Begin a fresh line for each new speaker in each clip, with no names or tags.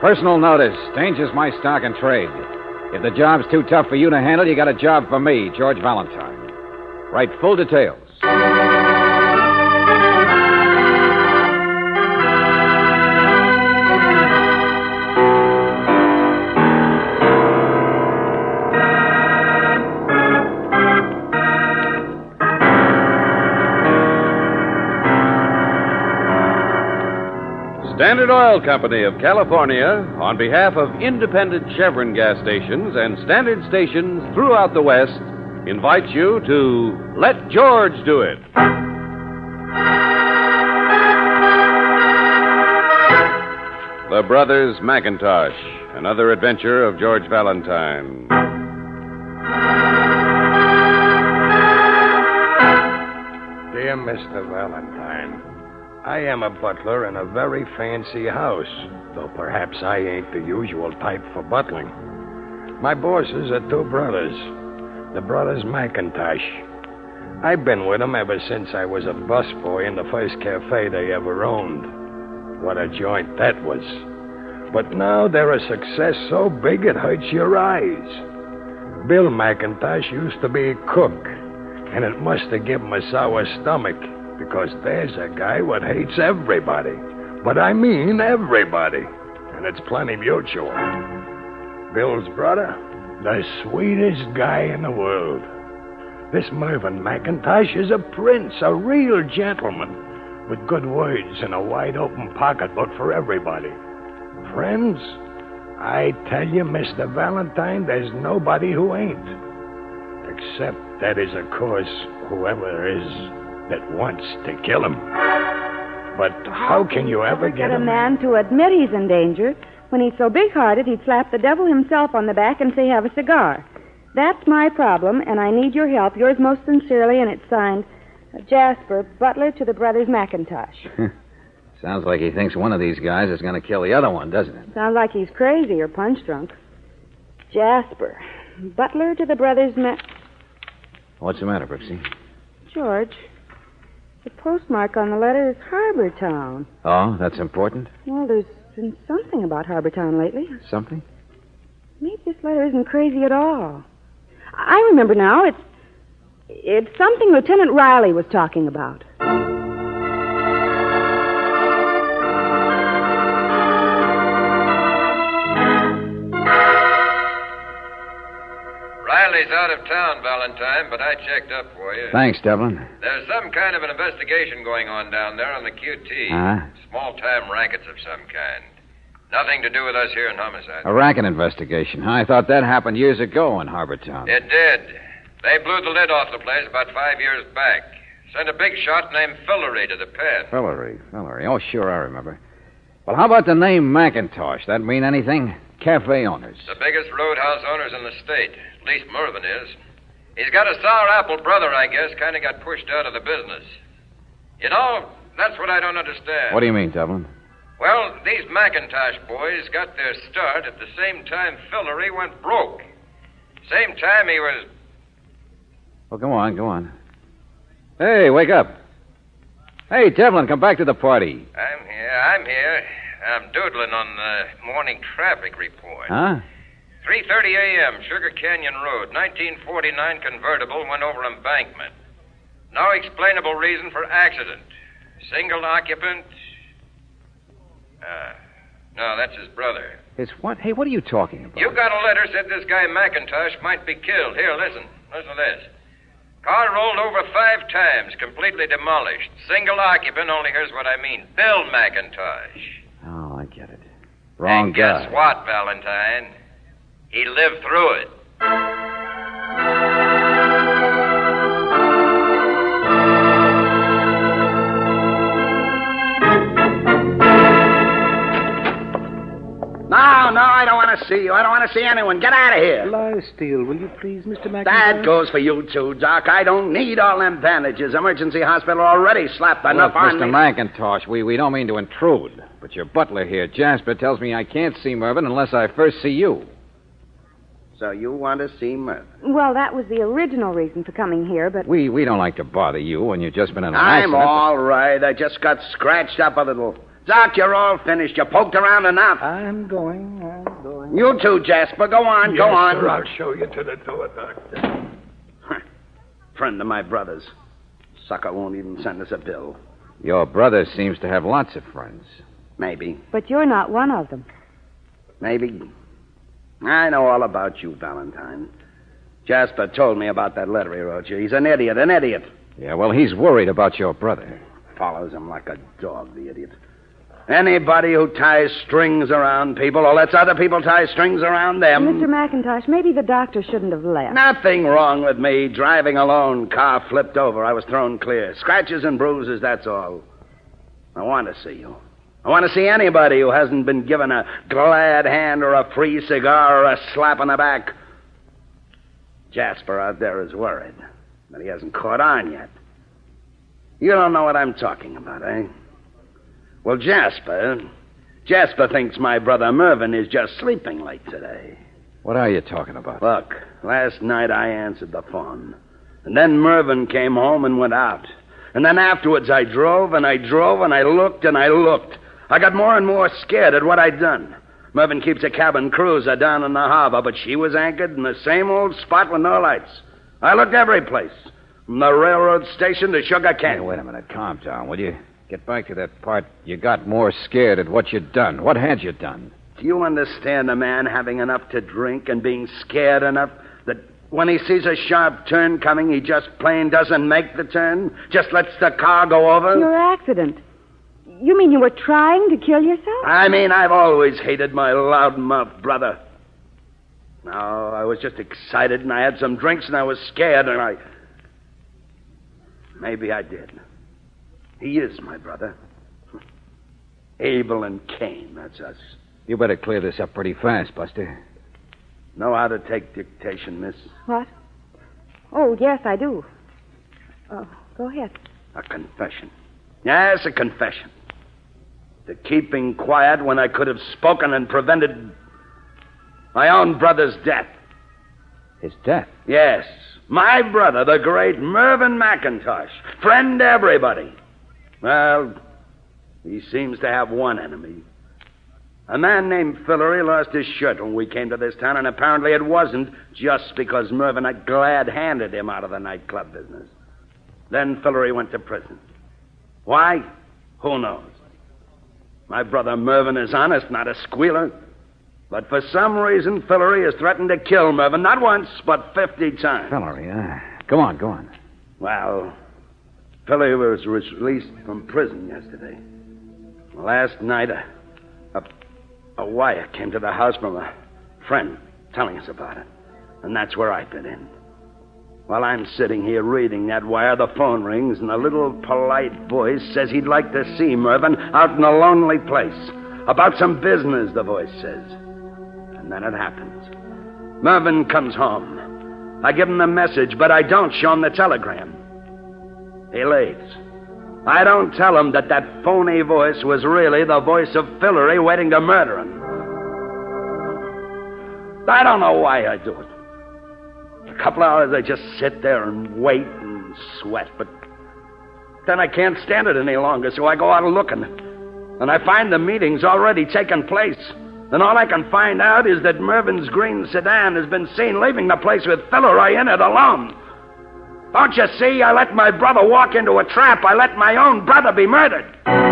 Personal notice. Danger's my stock and trade. If the job's too tough for you to handle, you got a job for me, George Valentine. Write full details.
Standard Oil Company of California, on behalf of independent Chevron gas stations and Standard stations throughout the West, invites you to Let George Do It. The Brothers McIntosh, another adventure of George Valentine.
Dear Mr. Valentine, I am a butler in a very fancy house, though perhaps I ain't the usual type for butling. My bosses are two brothers, the Brothers McIntosh. I've been with them ever since I was a busboy in the first cafe they ever owned. What a joint that was. But now they're a success so big it hurts your eyes. Bill McIntosh used to be a cook, and it must have given him a sour stomach, because there's a guy what hates everybody. But I mean everybody. And it's plenty mutual. Bill's brother, the sweetest guy in the world. This Mervyn McIntosh is a prince, a real gentleman, with good words and a wide-open pocketbook for everybody. Friends, I tell you, Mr. Valentine, there's nobody who ain't. Except, that is, of course, whoever is that wants to kill him. But how can you ever get
a man to admit he's in danger? When he's so big-hearted, he'd slap the devil himself on the back and say, have a cigar. That's my problem, and I need your help. Yours most sincerely, and it's signed, Jasper, butler to the Brothers McIntosh.
Sounds like he thinks one of these guys is going to kill the other one, doesn't it?
Sounds like he's crazy or punch-drunk. Jasper, butler to the Brothers
What's the matter, Brooksy?
George, the postmark on the letter is Harbortown.
Oh, that's important?
Well, there's been something about Harbortown lately.
Something?
Maybe this letter isn't crazy at all. I remember now. It's something Lieutenant Riley was talking about.
Riley's out of town, Valentine, but I checked up for you.
Thanks, Devlin.
There's some kind of an investigation going on down there on the QT. Small-time rackets of some kind. Nothing to do with us here in Homicide.
A racket investigation, huh? I thought that happened years ago in Harbortown.
It did. They blew the lid off the place about 5 years back. Sent a big shot named Fillery to the pen.
Fillery. Oh, sure, I remember. Well, how about the name McIntosh? That mean anything? Cafe owners.
The biggest roadhouse owners in the state. At least Mervyn is. He's got a sour apple brother, I guess, kind of got pushed out of the business. You know, that's what I don't understand.
What do you mean, Devlin?
Well, these McIntosh boys got their start at the same time Fillery went broke. Same time he was...
Well, go on. Hey, wake up. Hey, Devlin, come back to the party.
I'm here. I'm doodling on the morning traffic report.
Huh?
3:30 a.m., Sugar Canyon Road, 1949 convertible went over embankment. No explainable reason for accident. Single occupant... No, that's his brother.
His what? Hey, what are you talking about?
You got a letter said this guy McIntosh might be killed. Here, listen. Listen to this. Car rolled over 5 times, completely demolished. Single occupant, only here's what I mean. Bill McIntosh.
Oh, I get it. Wrong
and
guy.
Guess what, Valentine? He lived through it.
No, I don't want to see you. I don't want to see anyone. Get out of here.
Lie still, will you please, Mr. McIntosh?
That goes for you, too, Doc. I don't need all them bandages. Emergency hospital already slapped enough on me.
Mr. McIntosh, we don't mean to intrude, but your butler here, Jasper, tells me I can't see Mervyn unless I first see you.
So you want to see Mervyn?
Well, that was the original reason for coming here, but...
We don't like to bother you when you've just been in an accident.
I'm all right. I just got scratched up a little. Doc, you're all finished. You poked around enough.
I'm going.
You too, Jasper. Go on, go on.
Sir, I'll show you to the door, Doctor.
Friend of my brother's. Sucker won't even send us a bill.
Your brother seems to have lots of friends.
Maybe.
But you're not one of them.
Maybe. I know all about you, Valentine. Jasper told me about that letter he wrote you. He's an idiot.
Yeah, well, he's worried about your brother.
Follows him like a dog, the idiot. Anybody who ties strings around people or lets other people tie strings around them...
Mr. McIntosh, maybe the doctor shouldn't have left.
Nothing wrong with me. Driving alone, car flipped over. I was thrown clear. Scratches and bruises, that's all. I want to see you. I want to see anybody who hasn't been given a glad hand or a free cigar or a slap on the back. Jasper out there is worried, but he hasn't caught on yet. You don't know what I'm talking about, eh? Well, Jasper thinks my brother Mervyn is just sleeping late today.
What are you talking about?
Look, last night I answered the phone. And then Mervyn came home and went out. And then afterwards I drove and I looked and I looked. I got more and more scared at what I'd done. Mervyn keeps a cabin cruiser down in the harbor, but she was anchored in the same old spot with no lights. I looked every place, from the railroad station to Sugar Canyon.
Hey, wait a minute. Calm down, will you? Get back to that part. You got more scared at what you'd done. What had you done?
Do you understand a man having enough to drink and being scared enough that when he sees a sharp turn coming, he just plain doesn't make the turn? Just lets the car go over?
Your accident. You mean you were trying to kill yourself?
I mean, I've always hated my loudmouth brother. No, I was just excited, and I had some drinks, and I was scared, and Maybe I did. He is my brother. Abel and Cain, that's us.
You better clear this up pretty fast, Buster.
Know how to take dictation, miss?
What? Oh, yes, I do. Oh, go ahead.
A confession. Yes, a confession. To keeping quiet when I could have spoken and prevented my own brother's death.
His death?
Yes. My brother, the great Mervyn McIntosh. Friend to everybody. Well, he seems to have one enemy. A man named Fillery lost his shirt when we came to this town, and apparently it wasn't just because Mervyn had glad-handed him out of the nightclub business. Then Fillery went to prison. Why? Who knows? My brother Mervyn is honest, not a squealer. But for some reason, Fillery has threatened to kill Mervyn, not once, but 50 times.
Fillery, Go on.
Well, Fillery was released from prison yesterday. Last night, a wire came to the house from a friend telling us about it. And that's where I fit in. While I'm sitting here reading that wire, the phone rings, and a little polite voice says he'd like to see Mervyn out in a lonely place. About some business, the voice says. And then it happens. Mervyn comes home. I give him the message, but I don't show him the telegram. He leaves. I don't tell him that phony voice was really the voice of Fillery waiting to murder him. I don't know why I do it. A couple hours I just sit there and wait and sweat, but then I can't stand it any longer, so I go out looking. And I find the meeting's already taken place. And all I can find out is that Mervyn's green sedan has been seen leaving the place with Fillery in it alone. Don't you see? I let my brother walk into a trap. I let my own brother be murdered.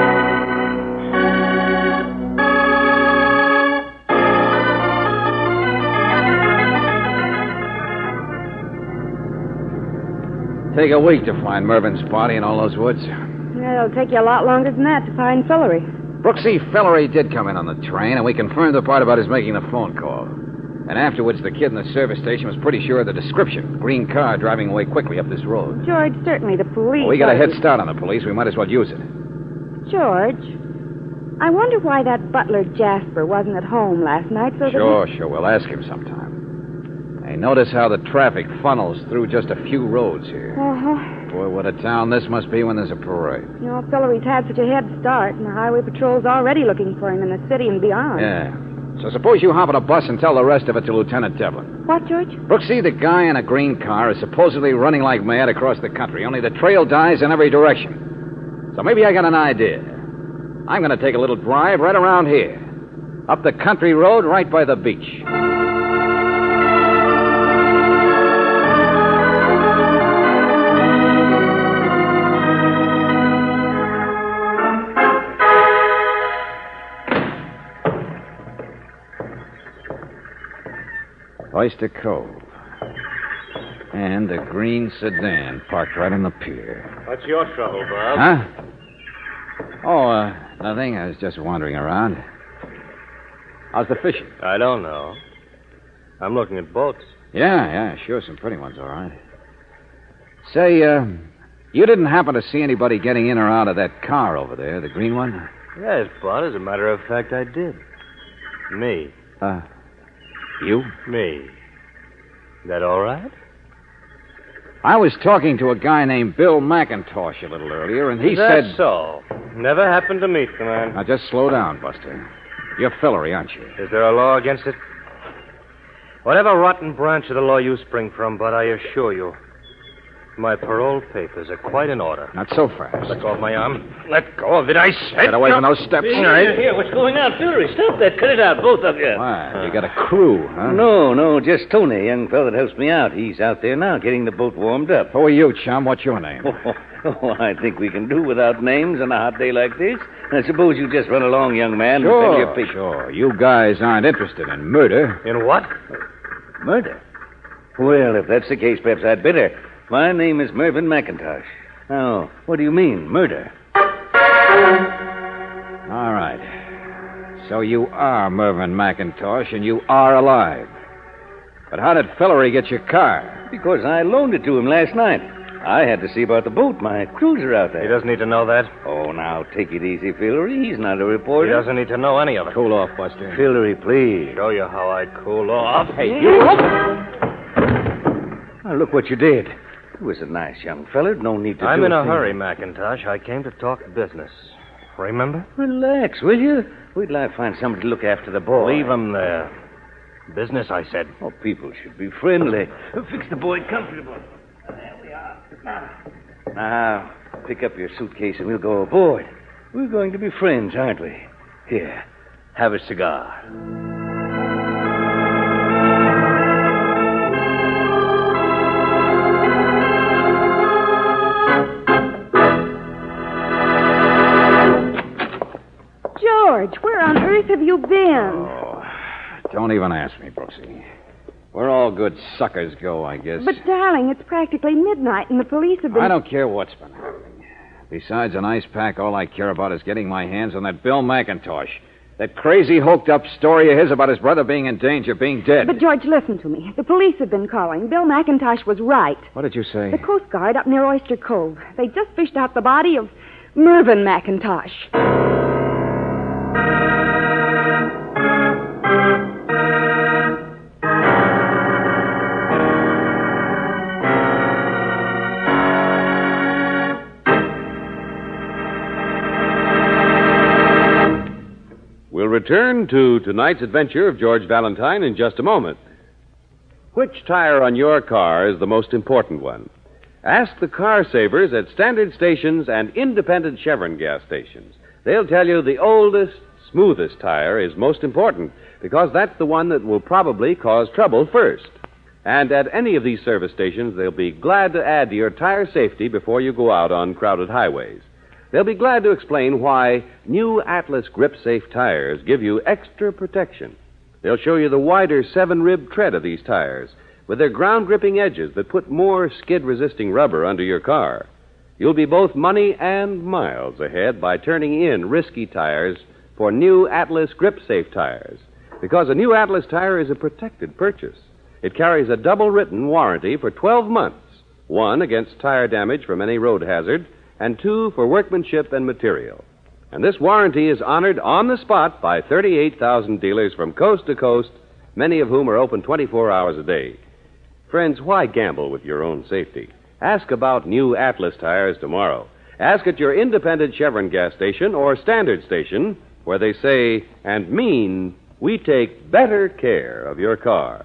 Take a week to find Mervyn's body in all those woods.
Yeah, it'll take you a lot longer than that to find Fillery.
Brooksy Fillery did come in on the train, and we confirmed the part about his making the phone call. And afterwards, the kid in the service station was pretty sure of the description. Green car driving away quickly up this road.
George, certainly the police...
Well, we got a head start on the police. We might as well use it.
George, I wonder why that butler Jasper wasn't at home last night so that...
Sure. We'll ask him sometime. Hey, notice how the traffic funnels through just a few roads here.
Uh-huh.
Boy, what a town this must be when there's a parade.
You know, Fillery's had such a head start, and the highway patrol's already looking for him in the city and beyond.
Yeah. So suppose you hop on a bus and tell the rest of it to Lieutenant Devlin.
What, George?
Brooksy, the guy in a green car is supposedly running like mad across the country, only the trail dies in every direction. So maybe I got an idea. I'm going to take a little drive right around here. Up the country road right by the beach. Oyster Cove. And a green sedan parked right on the pier.
What's your trouble, Bob?
Huh? Oh, nothing. I was just wandering around. How's the fishing?
I don't know. I'm looking at boats.
Yeah, sure. Some pretty ones, all right. Say, you didn't happen to see anybody getting in or out of that car over there, the green one?
Yes, Bud. As a matter of fact, I did. Me.
You?
Me. That all right?
I was talking to a guy named Bill McIntosh a little earlier, and he
That's
said...
so. Never happened to meet the man.
Now, just slow down, Buster. You're Fillery, aren't you?
Is there a law against it? Whatever rotten branch of the law you spring from, Bud, I assure you, my parole papers are quite in order.
Not so fast.
Let go of my arm. Let go of it, I said.
Get away from those steps.
Here, what's going on? Fillery, stop that. Cut it out, both of you.
Why, you got a crew, huh?
No, just Tony, young fellow that helps me out. He's out there now getting the boat warmed up.
Who are you, chum? What's your name?
I think we can do without names on a hot day like this. I suppose you just run along, young man. and fill your pick.
Sure. You guys aren't interested in murder.
In what?
Murder? Well, if that's the case, perhaps I'd better. My name is Mervyn McIntosh. Now, what do you mean, murder?
All right. So you are Mervyn McIntosh, and you are alive. But how did Fillery get your car?
Because I loaned it to him last night. I had to see about the boat. My cruiser out there.
He doesn't need to know that.
Oh, now, take it easy, Fillery. He's not a reporter.
He doesn't need to know any of it.
Cool off, Buster.
Fillery, please.
Show you how I'd cool off.
Hey, you...
Now, look what you did. He was a nice young fellow. No need to
I'm
do
in a
thing.
hurry, McIntosh. I came to talk business. Remember?
Relax, will you? Wait till I find somebody to look after the boy.
Leave him there. Business, I said.
Oh, people should be friendly. Fix the boy comfortable. There we are. Now, pick up your suitcase and we'll go aboard. We're going to be friends, aren't we? Here, have a cigar.
George, where on earth have you been?
Oh, don't even ask me, Brooksy. Where all good suckers go, I guess.
But, darling, it's practically midnight and the police have been...
I don't care what's been happening. Besides an ice pack, all I care about is getting my hands on that Bill McIntosh. That crazy, hoked-up story of his about his brother being in danger, being dead.
But, George, listen to me. The police have been calling. Bill McIntosh was right.
What did you say?
The Coast Guard up near Oyster Cove. They just fished out the body of Mervyn McIntosh.
We'll return to tonight's adventure of George Valentine in just a moment. Which tire on your car is the most important one? Ask the car savers at standard stations and independent Chevron gas stations. They'll tell you the oldest, smoothest tire is most important because that's the one that will probably cause trouble first. And at any of these service stations, they'll be glad to add to your tire safety before you go out on crowded highways. They'll be glad to explain why new Atlas Grip Safe tires give you extra protection. They'll show you the wider 7-rib tread of these tires with their ground-gripping edges that put more skid-resisting rubber under your car. You'll be both money and miles ahead by turning in risky tires for new Atlas Grip Safe tires. Because a new Atlas tire is a protected purchase. It carries a double-written warranty for 12 months. 1 against tire damage from any road hazard, and 2 for workmanship and material. And this warranty is honored on the spot by 38,000 dealers from coast to coast, many of whom are open 24 hours a day. Friends, why gamble with your own safety? Ask about new Atlas tires tomorrow. Ask at your independent Chevron gas station or standard station, where they say and mean, we take better care of your car.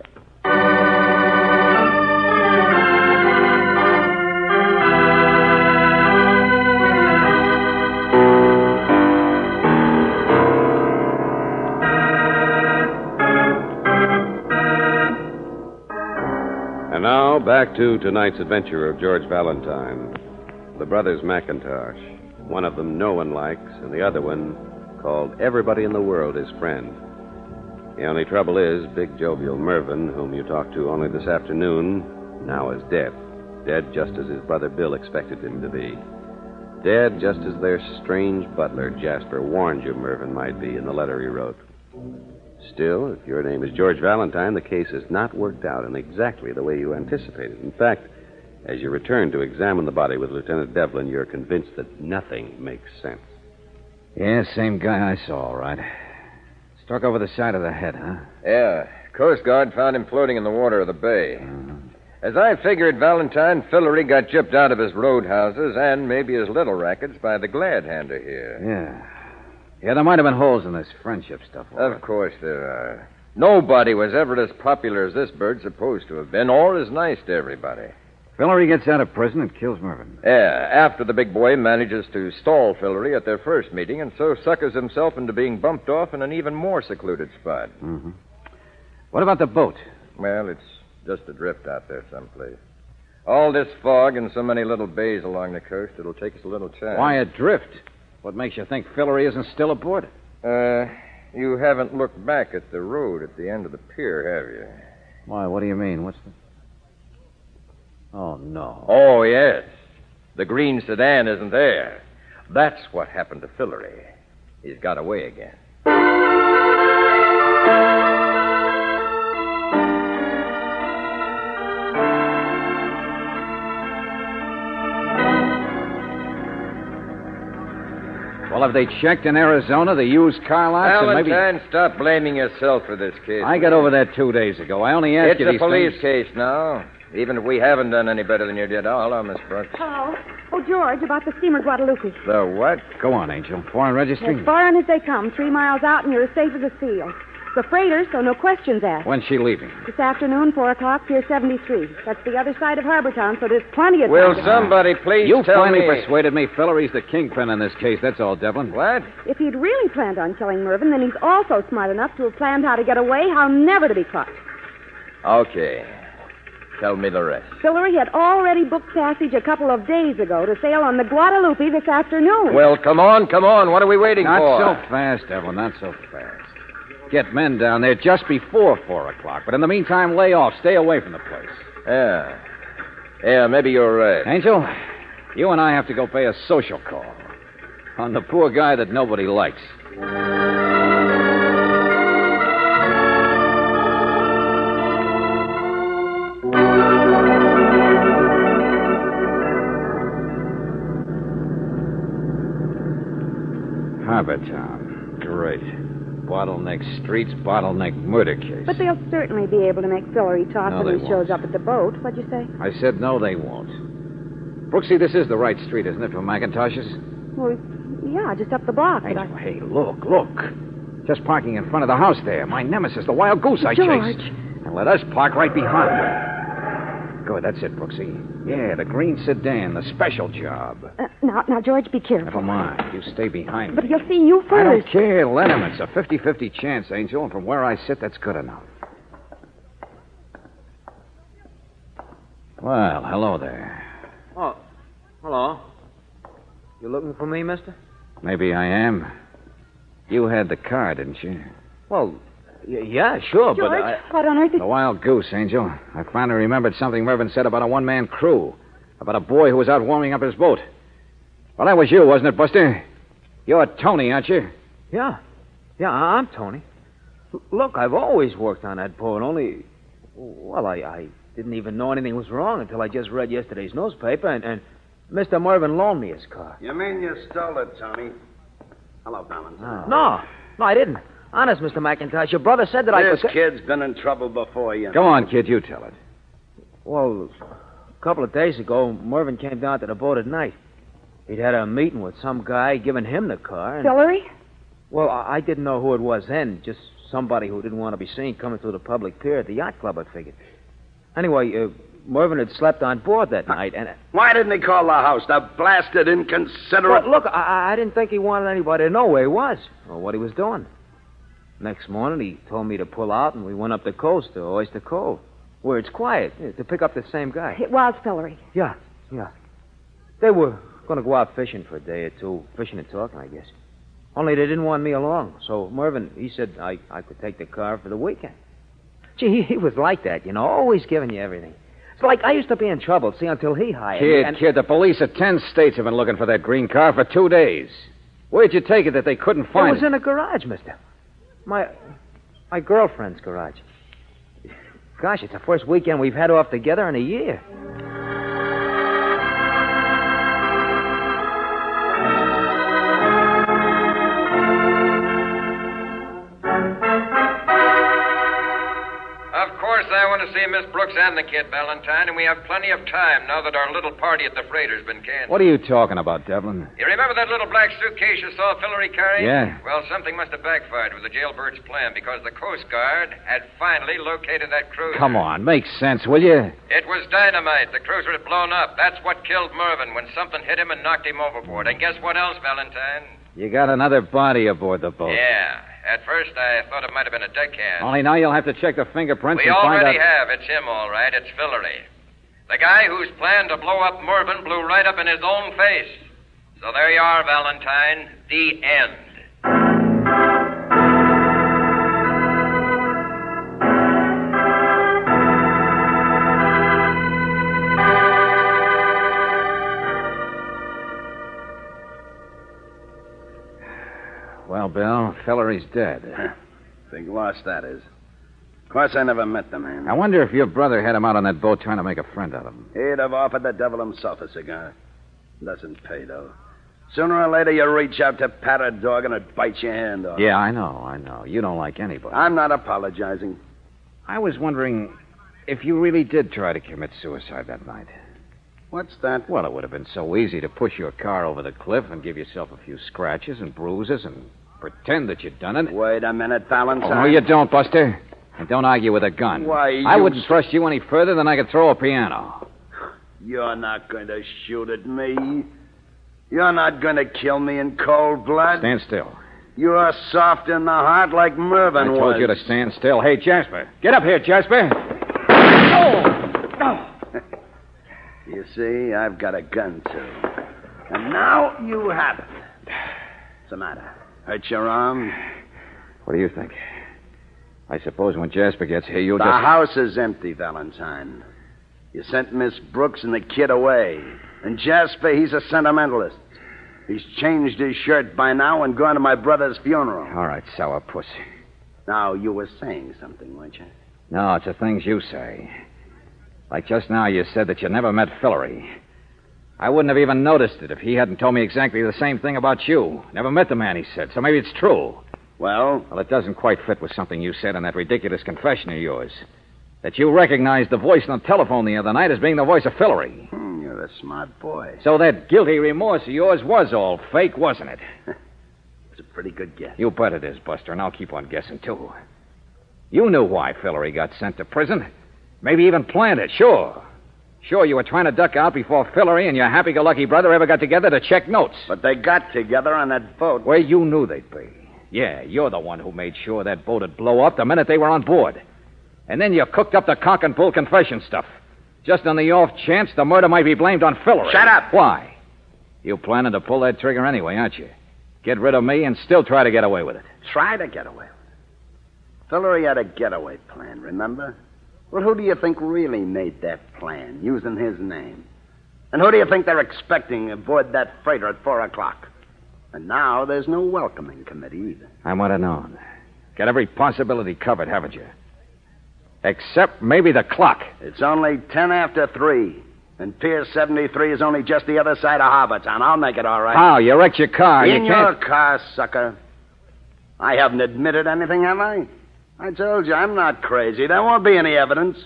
now, back to tonight's adventure of George Valentine. The brothers McIntosh. One of them no one likes, and the other one called everybody in the world his friend. The only trouble is, big jovial Mervyn, whom you talked to only this afternoon, now is dead. Dead just as his brother Bill expected him to be. Dead just as their strange butler, Jasper, warned you Mervyn might be in the letter he wrote. Still, if your name is George Valentine, the case has not worked out in exactly the way you anticipated. In fact, as you return to examine the body with Lieutenant Devlin, you're convinced that nothing makes sense.
Yeah, same guy I saw, all right. Struck over the side of the head, huh?
Yeah. Coast Guard found him floating in the water of the bay. As I figured, Valentine Fillery got gypped out of his roadhouses and maybe his little rackets by the glad-hander here.
Yeah. Yeah, there might have been holes in this friendship stuff.
Of course there are. Nobody was ever as popular as this bird's supposed to have been, or as nice to everybody.
Fillery gets out of prison and kills Mervyn.
Yeah, after the big boy manages to stall Fillery at their first meeting and so suckers himself into being bumped off in an even more secluded spot.
Mm-hmm. What about the boat?
Well, it's just adrift out there someplace. All this fog and so many little bays along the coast, it'll take us a little time.
Why adrift? What makes you think Fillery isn't still aboard it?
You haven't looked back at the road at the end of the pier, have you?
Why, what do you mean? What's the... Oh, no.
Oh, yes. The green sedan isn't there. That's what happened to Fillery. He's got away again.
Well, have they checked in Arizona, the used car lots?
Valentine, stop blaming yourself for this case.
I got over that 2 days ago. I only asked you
It's
these
a police
things.
case now. Even if we haven't done any better than you did. Oh, hello, Miss Brooks.
Hello. Oh, George, about the steamer Guadalupe.
The what?
Go on, Angel. Foreign registry?
As foreign as they come, 3 miles out, and you're as safe as a seal. It's a freighter, so no questions asked.
When's she leaving?
This afternoon, 4 o'clock, Pier 73. That's the other side of Harbor Town, so there's plenty of time.
Will
to-
somebody please
You
tell
finally
me...
persuaded me Fillery's the kingpin in this case. That's all, Devlin.
What?
If he'd really planned on killing Mervyn, then he's also smart enough to have planned how to get away, how never to be caught.
Okay. Tell me the rest.
Fillery had already booked passage a couple of days ago to sail on the Guadalupe this afternoon.
Well, come on. What are we waiting
Not
for?
so fast, Devlin. Not so fast. Get men down there just before 4 o'clock. But in the meantime, lay off. Stay away from the place.
Yeah. Yeah, maybe you're right.
Angel, you and I have to go pay a social call on the poor guy that nobody likes. Harbor Town. Great. Bottleneck streets, bottleneck murder case.
But they'll certainly be able to make Fillery talk
No,
when
they
he shows
won't.
up at the boat. What'd you say?
I said no, they won't. Brooksy, this is the right street, isn't it, for McIntosh's?
Well, yeah, just up the block. But
Angel, hey, look. Just parking in front of the house there. My nemesis, the wild goose I
George.
chased. And let us park right behind. Good, that's it, Brooksy. Yeah, the green sedan, the special job.
Now, George, be careful.
Never mind. You stay behind me.
But he'll see you
I
first.
don't care. Let him. It's a 50-50 chance, Angel, and from where I sit, that's good enough. Well, hello there.
Oh, hello. You looking for me, mister?
Maybe I am. You had the car, didn't you?
Well, yeah, sure,
George,
but I...
what on earth is...
The wild goose, Angel. I finally remembered something Mervyn said about a one-man crew. About a boy who was out warming up his boat. Well, that was you, wasn't it, Buster? You're Tony, aren't you?
Yeah, I'm Tony. Look, I've always worked on that boat, only... Well, I didn't even know anything was wrong until I just read yesterday's newspaper, and Mr. Mervyn loaned me his car.
You mean you stole it, Tony? Hello, Valentine.
No, I didn't. Honest, Mr. McIntosh, your brother said that I
This
could...
kid's been in trouble before, you know.
Go on, kid, you tell it.
Well, a couple of days ago, Mervyn came down to the boat at night. He'd had a meeting with some guy giving him the car. And,
Fillery?
well, I didn't know who it was then. Just somebody who didn't want to be seen coming through the public pier at the yacht club, I figured. Anyway, Mervyn had slept on board that night, and...
Why didn't he call the house? The blasted inconsiderate...
Well, look, I didn't think he wanted anybody to know where he was or what he was doing. Next morning, he told me to pull out, and we went up the coast to Oyster Cove. Where it's quiet, to pick up the same guy.
It was Fillory.
Yeah. They were going to go out fishing for a day or two. Fishing and talking, I guess. Only they didn't want me along. So Mervyn, he said I could take the car for the weekend. Gee, he was like that, always giving you everything. It's like I used to be in trouble, see, until he hired me.
Kid, the police of 10 states have been looking for that green car for 2 days. Where'd you take it that they couldn't find it?
It was in a garage, mister. My girlfriend's garage. Gosh, it's the first weekend we've had off together in a year.
I want to see Miss Brooks and the kid, Valentine, and we have plenty of time now that our little party at the freighter's been canceled.
What are you talking about, Devlin?
You remember that little black suitcase you saw Fillory carrying?
Yeah.
Well, something must have backfired with the jailbird's plan because the Coast Guard had finally located that cruiser.
Come on, make sense, will you?
It was dynamite. The cruiser had blown up. That's what killed Mervyn when something hit him and knocked him overboard. And guess what else, Valentine?
You got another body aboard the boat.
Yeah. At first, I thought it might have been a deckhand.
Only now you'll have to check the fingerprints
We
and find out...
already have. It's him, all right. It's Fillory. The guy whose plan to blow up Mervyn blew right up in his own face. So there you are, Valentine. The end.
Well, Bill, Fillory's dead.
Big loss, that is. Of course, I never met the man.
I wonder if your brother had him out on that boat trying to make a friend out of him.
He'd have offered the devil himself a cigar. Doesn't pay, though. Sooner or later, you reach out to pat a dog and it bites your hand off.
Yeah, I know. You don't like anybody.
I'm not apologizing.
I was wondering if you really did try to commit suicide that night.
What's that?
Well, it would have been so easy to push your car over the cliff and give yourself a few scratches and bruises and pretend that you'd done it.
Wait a minute, Valentine.
Oh, no, you don't, Buster. And don't argue with a gun.
Why,
I wouldn't trust you any further than I could throw a piano.
You're not going to shoot at me. You're not going to kill me in cold blood.
Stand still.
You're soft in the heart like Mervyn was.
I told you to stand still. Hey, Jasper. Get up here, Jasper.
Oh! You see, I've got a gun, too. And now you have it. What's the matter? Hurt your arm?
What do you think? I suppose when Jasper gets here, you'll
The house is empty, Valentine. You sent Miss Brooks and the kid away. And Jasper, he's a sentimentalist. He's changed his shirt by now and gone to my brother's funeral.
All right, sourpuss.
Now, you were saying something, weren't you?
No, it's the things you say. Like just now, you said that you never met Fillory. I wouldn't have even noticed it if he hadn't told me exactly the same thing about you. Never met the man, he said, so maybe it's true.
Well,
it doesn't quite fit with something you said in that ridiculous confession of yours. That you recognized the voice on the telephone the other night as being the voice of Fillory.
You're a smart boy.
So that guilty remorse of yours was all fake, wasn't it?
It's a pretty good guess.
You bet it is, Buster, and I'll keep on guessing, too. You knew why Fillory got sent to prison. Maybe even planned it, sure. Sure, you were trying to duck out before Fillory and your happy-go-lucky brother ever got together to check notes.
But they got together on that boat.
Where you knew they'd be. Yeah, you're the one who made sure that boat would blow up the minute they were on board. And then you cooked up the cock and bull confession stuff. Just on the off chance the murder might be blamed on Fillory.
Shut up!
Why? You planning to pull that trigger anyway, aren't you? Get rid of me and still try to get away with it.
Try to get away with it? Fillory had a getaway plan, remember? Well, who do you think really made that plan, using his name? And who do you think they're expecting aboard that freighter at 4 o'clock? And now there's no welcoming committee either.
I might have known. Got every possibility covered, haven't you? Except maybe the clock.
It's only 10 after 3. And Pier 73 is only just the other side of Harbortown. I'll make it all right.
How? You wrecked your car.
In your car, sucker. I haven't admitted anything, have I? I told you, I'm not crazy. There won't be any evidence.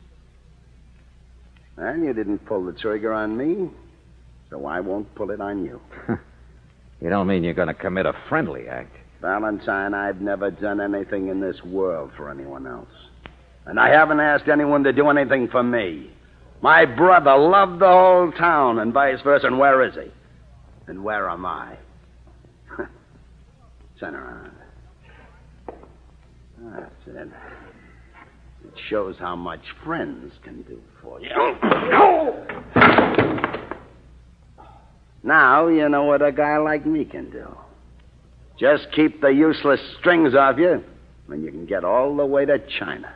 And you didn't pull the trigger on me, so I won't pull it on you.
You don't mean you're going to commit a friendly act?
Valentine, I've never done anything in this world for anyone else. And I haven't asked anyone to do anything for me. My brother loved the whole town, and vice versa. And where is he? And where am I? Turn around. That's it. It shows how much friends can do for you. Now you know what a guy like me can do. Just keep the useless strings off you, and you can get all the way to China.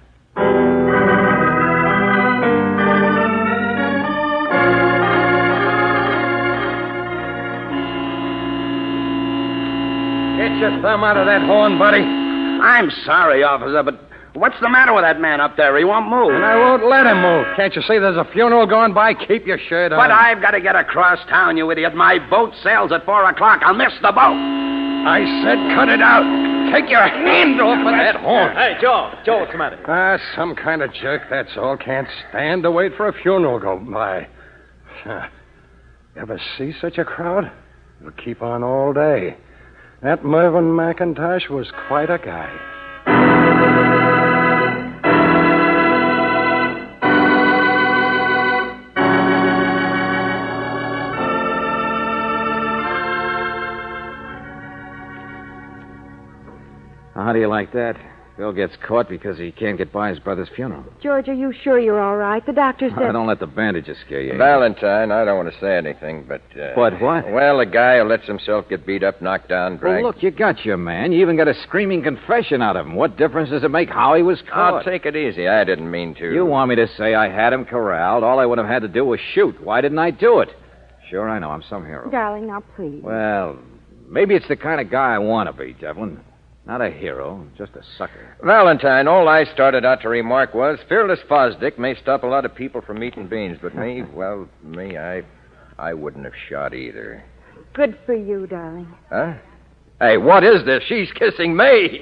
Get your thumb out of that horn, buddy.
I'm sorry, officer, but what's the matter with that man up there? He won't move.
And I won't let him move. Can't you see there's a funeral going by? Keep your shirt on.
But I've got to get across town, you idiot. My boat sails at 4 o'clock. I'll miss the boat.
I said cut it out. Take your hand off of that horn.
Hey, Joe. Joe, what's the matter?
Some kind of jerk, that's all. Can't stand to wait for a funeral to go by. Ever see such a crowd? It'll keep on all day. That Mervyn McIntosh was quite a guy.
How do you like that? Bill gets caught because he can't get by his brother's funeral.
George, are you sure you're all right? The doctor said...
Don't let the bandages scare you.
Valentine, I don't want to say anything, but...
But what?
Well, a guy who lets himself get beat up, knocked down, dragged...
Well, look, you got your man. You even got a screaming confession out of him. What difference does it make how he was caught?
Oh, take it easy. I didn't mean to.
You want me to say I had him corralled? All I would have had to do was shoot. Why didn't I do it? Sure, I know. I'm some hero.
Darling, now please.
Well, maybe it's the kind of guy I want to be, Devlin. Not a hero, just a sucker.
Valentine, all I started out to remark was Fearless Fosdick may stop a lot of people from eating beans, but me, well, I wouldn't have shot either.
Good for you, darling.
Huh? Hey, what is this? She's kissing me.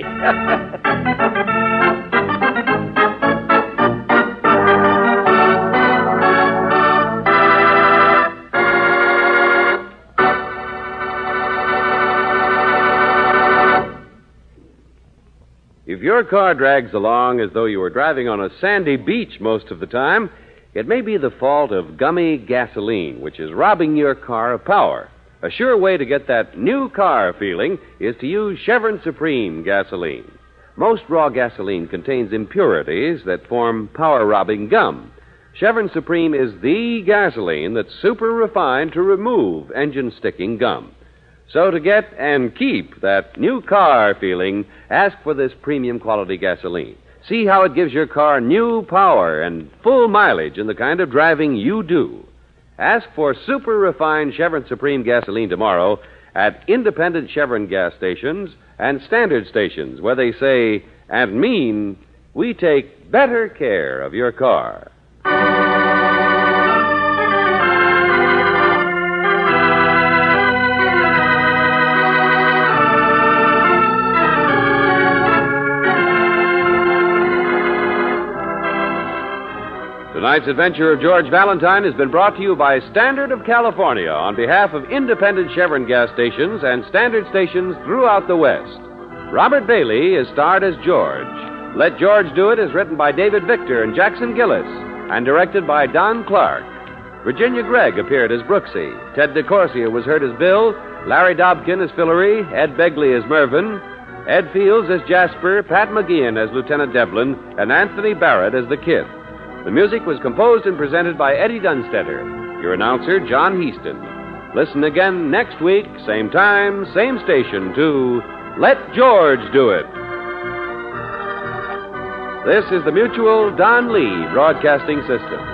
If your car drags along as though you were driving on a sandy beach most of the time, it may be the fault of gummy gasoline, which is robbing your car of power. A sure way to get that new car feeling is to use Chevron Supreme gasoline. Most raw gasoline contains impurities that form power-robbing gum. Chevron Supreme is the gasoline that's super refined to remove engine-sticking gum. So to get and keep that new car feeling, ask for this premium quality gasoline. See how it gives your car new power and full mileage in the kind of driving you do. Ask for super refined Chevron Supreme gasoline tomorrow at independent Chevron gas stations and standard stations where they say and mean we take better care of your car. Tonight's adventure of George Valentine has been brought to you by Standard of California on behalf of independent Chevron gas stations and standard stations throughout the West. Robert Bailey is starred as George. Let George Do It is written by David Victor and Jackson Gillis and directed by Don Clark. Virginia Gregg appeared as Brooksy. Ted DeCorsia was heard as Bill, Larry Dobkin as Fillory, Ed Begley as Mervyn, Ed Fields as Jasper, Pat McGeehan as Lieutenant Devlin, and Anthony Barrett as the Kid. The music was composed and presented by Eddie Dunstetter. Your announcer, John Heaston. Listen again next week, same time, same station, to Let George Do It. This is the Mutual Don Lee Broadcasting System.